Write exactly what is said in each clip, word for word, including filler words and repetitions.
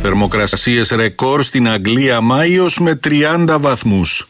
Θερμοκρασίες ρεκόρ στην Αγγλία Μάιος με τριάντα βαθμούς.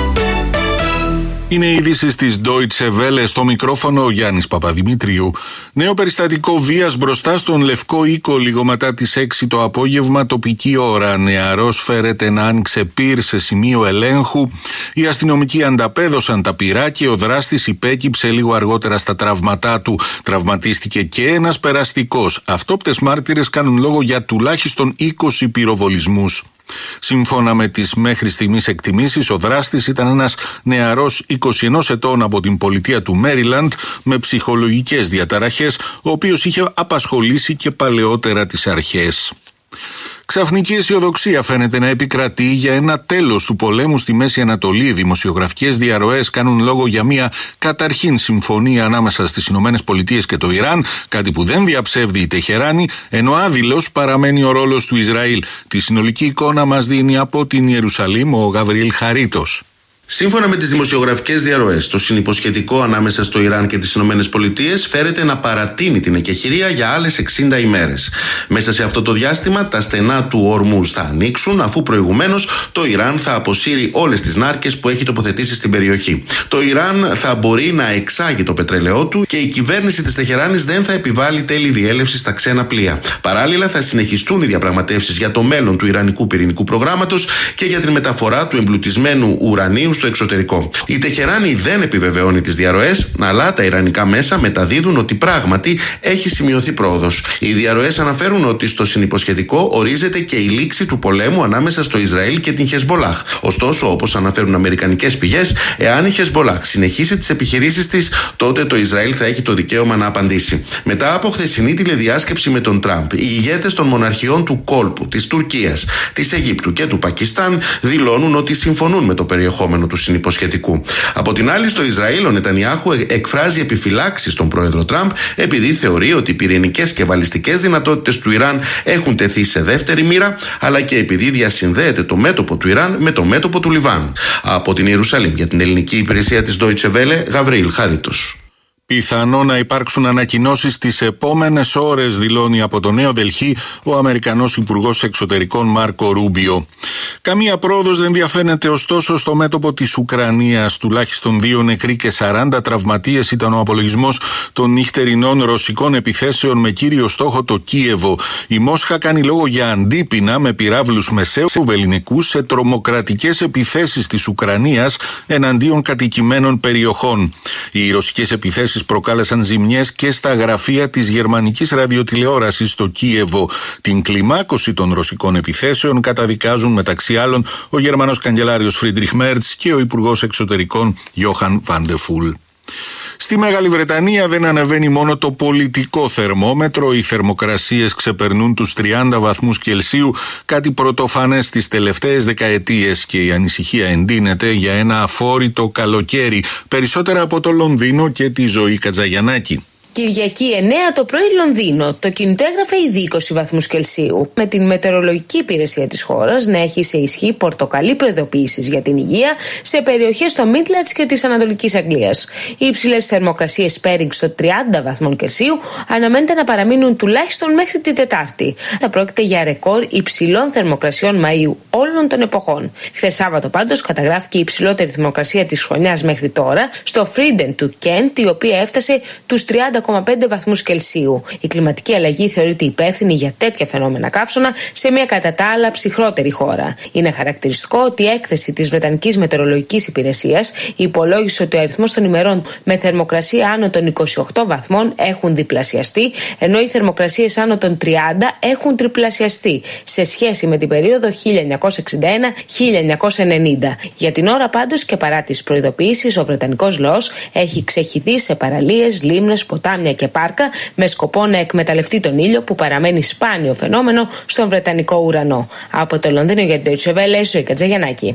Είναι οι ειδήσεις της Deutsche Welle, στο μικρόφωνο ο Γιάννης Παπαδημητρίου. Νέο περιστατικό βίας μπροστά στον Λευκό Οίκο λίγο μετά τις έξι το απόγευμα τοπική ώρα. Νεαρός φέρεται να άνοιξε πυρ σε σημείο ελέγχου. Οι αστυνομικοί ανταπέδωσαν τα πυρά και ο δράστης υπέκυψε λίγο αργότερα στα τραύματά του. Τραυματίστηκε και ένας περαστικός. Αυτόπτες μάρτυρες κάνουν λόγο για τουλάχιστον είκοσι πυροβολισμούς. Σύμφωνα με τις μέχρι στιγμής εκτιμήσεις, ο δράστης ήταν ένας νεαρός είκοσι ενός ετών από την πολιτεία του Μέριλαντ με ψυχολογικές διαταραχές, ο οποίος είχε απασχολήσει και παλαιότερα τις αρχές. Ξαφνική αισιοδοξία φαίνεται να επικρατεί για ένα τέλος του πολέμου στη Μέση Ανατολή. Οι δημοσιογραφικές διαρροές κάνουν λόγο για μια καταρχήν συμφωνία ανάμεσα στις Ηνωμένες Πολιτείες και το Ιράν, κάτι που δεν διαψεύδει η Τεχεράνη, ενώ άδειλος παραμένει ο ρόλος του Ισραήλ. Τη συνολική εικόνα μας δίνει από την Ιερουσαλήμ ο Γαβριήλ Χαρίτος. Σύμφωνα με τις δημοσιογραφικές διαρροές, το συνυποσχετικό ανάμεσα στο Ιράν και τις Ηνωμένες Πολιτείες φέρεται να παρατείνει την εκεχηρία για άλλες εξήντα ημέρες. Μέσα σε αυτό το διάστημα, τα στενά του Ορμούζ θα ανοίξουν, αφού προηγουμένως το Ιράν θα αποσύρει όλες τις νάρκες που έχει τοποθετήσει στην περιοχή. Το Ιράν θα μπορεί να εξάγει το πετρέλαιό του και η κυβέρνηση της Τεχεράνης δεν θα επιβάλλει τέλη διέλευσης στα ξένα πλοία. Παράλληλα, θα συνεχιστούν οι διαπραγματεύσεις για το μέλλον του Ιρανικού πυρηνικού προγράμματος και για την μεταφορά του εμπλουτισμένου ουρανίου στο εξωτερικό. Η Τεχεράνη δεν επιβεβαιώνει τις διαρροές, αλλά τα ιρανικά μέσα μεταδίδουν ότι πράγματι έχει σημειωθεί πρόοδος. Οι διαρροές αναφέρουν ότι στο συνυποσχετικό ορίζεται και η λήξη του πολέμου ανάμεσα στο Ισραήλ και την Χεσμπολάχ. Ωστόσο, όπως αναφέρουν αμερικανικές πηγές, εάν η Χεσμπολάχ συνεχίσει τις επιχειρήσεις της, τότε το Ισραήλ θα έχει το δικαίωμα να απαντήσει. Μετά από χθεσινή τηλεδιάσκεψη με τον Τραμπ, οι ηγέτες των μοναρχιών του κόλπου, της Τουρκίας, της Αιγύπτου και του Πακιστάν δηλώνουν ότι συμφωνούν με το περιεχόμενο του συνυποσχετικού. Από την άλλη, στο Ισραήλ, ο Νετανιάχου εκφράζει επιφυλάξεις στον πρόεδρο Τραμπ, επειδή θεωρεί ότι οι πυρηνικές και βαλιστικές δυνατότητες του Ιράν έχουν τεθεί σε δεύτερη μοίρα, αλλά και επειδή διασυνδέεται το μέτωπο του Ιράν με το μέτωπο του Λιβάν. Από την Ιερουσαλήμ, για την ελληνική υπηρεσία της Deutsche Welle, Γαβριήλ Χαρίτος. Πιθανό να υπάρξουν ανακοινώσεις τις επόμενες ώρες, δηλώνει από το Νέο Δελχή ο Αμερικανός Υπουργός Εξωτερικών Μάρκο Ρούμπιο. Καμία πρόοδος δεν διαφαίνεται ωστόσο στο μέτωπο της Ουκρανίας. Τουλάχιστον δύο νεκροί και σαράντα τραυματίες ήταν ο απολογισμός των νυχτερινών ρωσικών επιθέσεων με κύριο στόχο το Κίεβο. Η Μόσχα κάνει λόγο για αντίπεινα με πυράβλους μεσαίου βελληνικούς σε τρομοκρατικές επιθέσεις της Ουκρανίας εναντίον κατοικημένων περιοχών. Οι ρωσικές επιθέσεις προκάλεσαν ζημιές και στα γραφεία της γερμανικής ραδιοτηλεόρασης στο Κίεβο. Την κλιμάκωση των ρωσικών επιθέσεων καταδικάζουν μεταξύ άλλων ο Γερμανός καγκελάριος Φρίντριχ Μέρτς και ο Υπουργός Εξωτερικών Γιόχαν Βαντεφούλ. Στη Μεγάλη Βρετανία δεν ανεβαίνει μόνο το πολιτικό θερμόμετρο, οι θερμοκρασίες ξεπερνούν τους τριάντα βαθμούς Κελσίου, κάτι πρωτοφανές τις τελευταίες δεκαετίες, και η ανησυχία εντείνεται για ένα αφόρητο καλοκαίρι, περισσότερα από το Λονδίνο και τη Ζωή Κατζαγιαννάκη. Κυριακή εννέα το πρωί Λονδίνο. Το κινητό έγραφε ήδη είκοσι βαθμούς Κελσίου, με την μετεωρολογική υπηρεσία της χώρας να έχει σε ισχύ πορτοκαλί προειδοποιήσεις για την υγεία σε περιοχές στο Midlands και της Ανατολικής Αγγλίας. Οι υψηλές θερμοκρασίες Πέρινγκ στο τριάντα βαθμών Κελσίου αναμένεται να παραμείνουν τουλάχιστον μέχρι την Τετάρτη. Θα πρόκειται για ρεκόρ υψηλών θερμοκρασιών Μαΐου όλων των εποχών. Χθες Σάββατο πάντως καταγράφηκε η υψηλότερη θερμοκρασία της χρονιάς μέχρι τώρα στο Φρίντεν του Κέντ, η οποία έφτασε τους τριάντα κόμμα πέντε βαθμούς Κελσίου. Η κλιματική αλλαγή θεωρείται υπεύθυνη για τέτοια φαινόμενα καύσωνα σε μια κατά τα άλλα ψυχρότερη χώρα. Είναι χαρακτηριστικό ότι η έκθεση της Βρετανικής Μετεωρολογικής Υπηρεσίας υπολόγισε ότι ο αριθμός των ημερών με θερμοκρασία άνω των είκοσι οκτώ βαθμών έχουν διπλασιαστεί, ενώ οι θερμοκρασίες άνω των τριάντα έχουν τριπλασιαστεί σε σχέση με την περίοδο χίλια εννιακόσια εξήντα ένα με χίλια εννιακόσια ενενήντα. Για την ώρα πάντως και παρά τις προειδοποιήσεις, ο βρετανικός λαός έχει ξεχυθεί σε παραλίες, λίμνες, ποτάμια και πάρκα με σκοπό να εκμεταλλευτεί τον ήλιο που παραμένει σπάνιο φαινόμενο στον βρετανικό ουρανό. Από το Λονδίνο για την Deutsche Welle, Ζωή Κατζαγιαννάκη.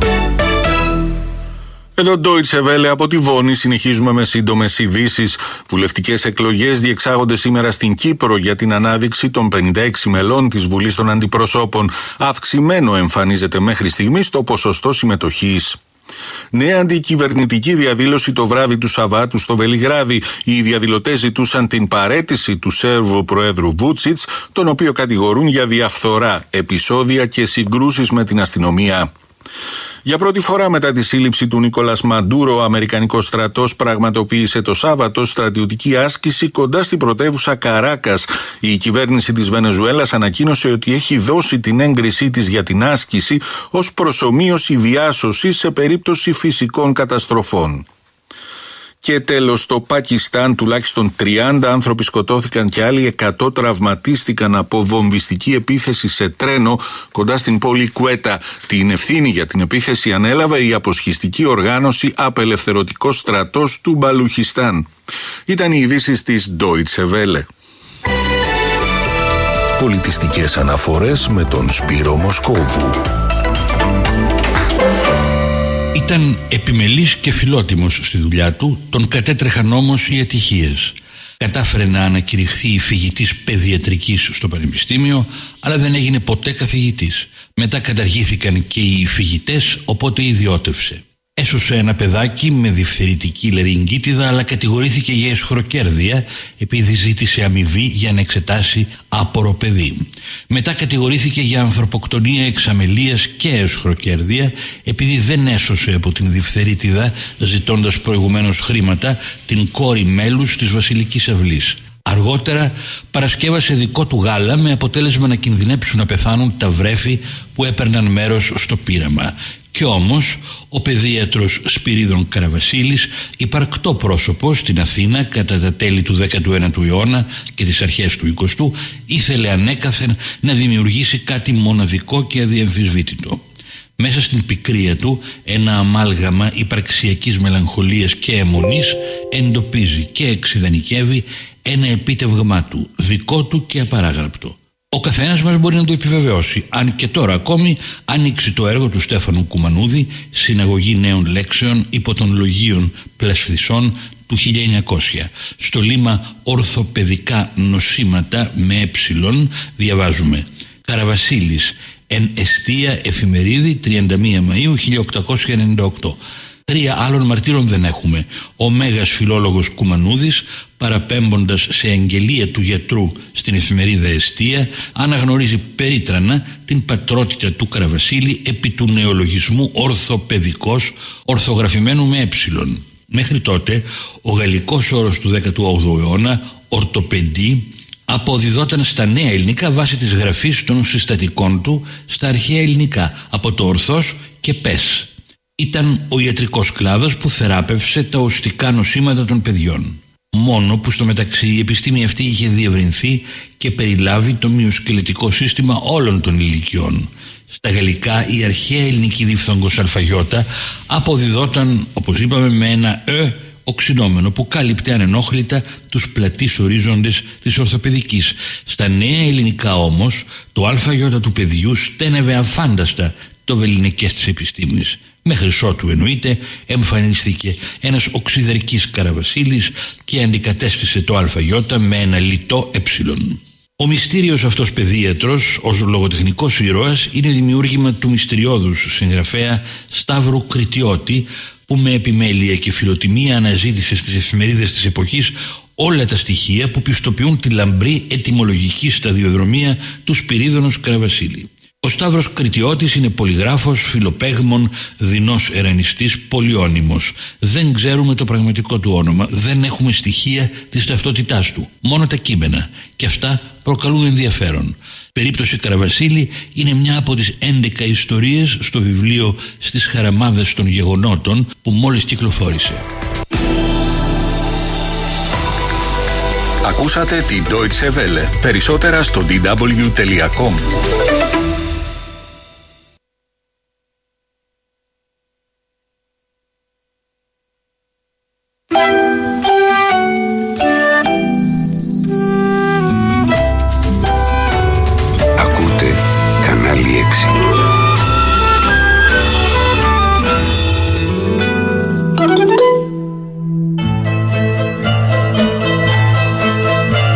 Εδώ Deutsche Welle από τη Βόνη, συνεχίζουμε με σύντομες ειδήσεις. Βουλευτικές εκλογές διεξάγονται σήμερα στην Κύπρο για την ανάδειξη των πενήντα έξι μελών της Βουλής των Αντιπροσώπων. Αυξημένο εμφανίζεται μέχρι στιγμής το ποσοστό συμμετοχής. Νέα αντικυβερνητική διαδήλωση το βράδυ του Σαββάτου στο Βελιγράδι. Οι διαδηλωτές ζητούσαν την παραίτηση του Σέρβου Προέδρου Βούτσιτς, τον οποίο κατηγορούν για διαφθορά, επεισόδια και συγκρούσεις με την αστυνομία. Για πρώτη φορά μετά τη σύλληψη του Νίκολας Μαντούρο, ο Αμερικανικός στρατός πραγματοποίησε το Σάββατο στρατιωτική άσκηση κοντά στην πρωτεύουσα Καράκας. Η κυβέρνηση της Βενεζουέλας ανακοίνωσε ότι έχει δώσει την έγκρισή της για την άσκηση ως προσομοίωση διάσωσης σε περίπτωση φυσικών καταστροφών. Και τέλος, στο Πακιστάν τουλάχιστον τριάντα άνθρωποι σκοτώθηκαν και άλλοι εκατό τραυματίστηκαν από βομβιστική επίθεση σε τρένο κοντά στην πόλη Κουέτα. Την ευθύνη για την επίθεση ανέλαβε η αποσχιστική οργάνωση Απελευθερωτικός Στρατός του Μπαλουχιστάν. Ήταν οι ειδήσεις της Deutsche Welle. Πολιτιστικές αναφορές με τον Σπύρο Μοσκόβου. Ήταν επιμελής και φιλότιμος στη δουλειά του, τον κατέτρεχαν όμως οι ατυχίες. Κατάφερε να ανακηρυχθεί φοιτητής παιδιατρικής στο πανεπιστήμιο, αλλά δεν έγινε ποτέ καθηγητής. Μετά καταργήθηκαν και οι φοιτητές, οπότε ιδιώτευσε. Έσωσε ένα παιδάκι με διφθερητική λαρυγγίτιδα, αλλά κατηγορήθηκε για αισχροκέρδεια επειδή ζήτησε αμοιβή για να εξετάσει άπορο παιδί. Μετά κατηγορήθηκε για ανθρωποκτονία εξαμελίας και αισχροκέρδεια επειδή δεν έσωσε από την διφθερίτιδα, ζητώντας προηγουμένως χρήματα, την κόρη μέλους της Βασιλικής Αυλής. Αργότερα παρασκεύασε δικό του γάλα με αποτέλεσμα να κινδυνέψουν να πεθάνουν τα βρέφη που έπαιρναν μέρος στο πείραμα. Κι όμως ο παιδίατρος Σπυρίδων Καραβασίλης, υπαρκτό πρόσωπο στην Αθήνα κατά τα τέλη του δέκατου ένατου αιώνα και τις αρχές του εικοστού, ήθελε ανέκαθεν να δημιουργήσει κάτι μοναδικό και αδιαμφισβήτητο. Μέσα στην πικρία του ένα αμάλγαμα υπαρξιακής μελαγχολίας και αιμονής εντοπίζει και εξιδανικεύει ένα επίτευγμά του, δικό του και απαράγραπτο. Ο καθένας μας μπορεί να το επιβεβαιώσει, αν και τώρα ακόμη ανοίξει το έργο του Στέφανου Κουμανούδη, Συναγωγή Νέων Λέξεων υπό των Λογίων Πλασθισών του χίλια εννιακόσια. Στο λίμα Ορθοπαιδικά Νοσήματα με ε διαβάζουμε Καραβασίλης, εν εστία εφημερίδη, τριάντα μία Μαΐου χίλια οκτακόσια ενενήντα οκτώ. Τρία άλλων μαρτύρων δεν έχουμε. Ο μέγας φιλόλογος Κουμανούδης, παραπέμποντας σε εγγελία του γιατρού στην εφημερίδα Εστία, αναγνωρίζει περίτρανα την πατρότητα του Καραβασίλη επί του νεολογισμού ορθοπαιδικός, ορθογραφημένου με ε. Μέχρι τότε ο γαλλικός όρος του δέκατου όγδοου αιώνα, ορτοπεντή, αποδιδόταν στα νέα ελληνικά βάσει της γραφής των συστατικών του στα αρχαία ελληνικά από το ορθός και πες. Ήταν ο ιατρικός κλάδος που θεράπευσε τα οστικά νοσήματα των παιδιών. Μόνο που στο μεταξύ η επιστήμη αυτή είχε διευρυνθεί και περιλάβει το μυοσκελετικό σύστημα όλων των ηλικιών. Στα γαλλικά η αρχαία ελληνική διφθόγκος αλφαγιώτα αποδιδόταν, όπως είπαμε, με ένα «ε» οξυνόμενο που κάλυπτε ανενόχλητα τους πλατείς ορίζοντες της ορθοπαιδικής. Στα νέα ελληνικά όμως το αλφαγιώτα του παιδιού στένευε αφάνταστα το βεληνικές της επιστήμης. Μέχρι ότου εννοείται εμφανίστηκε ένας οξυδερκής Καραβασίλης και αντικατέστησε το αλφαγιώτα με ένα λιτό ε. Ο μυστήριος αυτός παιδίατρος ως λογοτεχνικός ήρωας είναι δημιούργημα του μυστηριώδους συγγραφέα Σταύρου Κριτιώτη, που με επιμέλεια και φιλοτιμία αναζήτησε στις εφημερίδες της εποχής όλα τα στοιχεία που πιστοποιούν τη λαμπρή ετυμολογική σταδιοδρομία του Σπυρίδωνος Καραβασίλη. Ο Σταύρος Κριτιώτης είναι πολυγράφος, φιλοπαίγμων, δεινός ερανιστής, πολυώνυμος. Δεν ξέρουμε το πραγματικό του όνομα, δεν έχουμε στοιχεία της ταυτότητάς του, μόνο τα κείμενα, και αυτά προκαλούν ενδιαφέρον. Περίπτωση Καραβασίλη είναι μια από τις έντεκα ιστορίες στο βιβλίο «Στις χαραμάδες των γεγονότων» που μόλις κυκλοφόρησε. Ακούσατε τη Deutsche Welle. Περισσότερα στο ντι ντάμπλιου τελεία κομ.